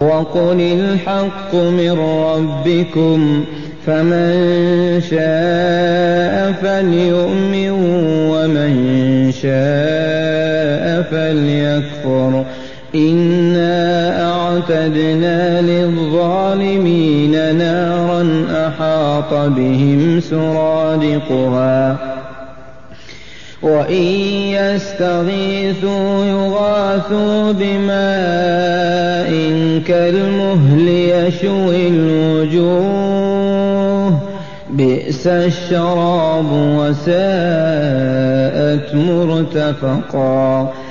وقل الحق من ربكم فمن شاء فليؤمن ومن شاء فليكفر إنا أعتدنا للظالمين نارا أحاط بهم سرادقها وإن يستغيثوا يغاثوا بماء كالمهل يشوي الوجوه بئس الشراب وساءت مرتفقا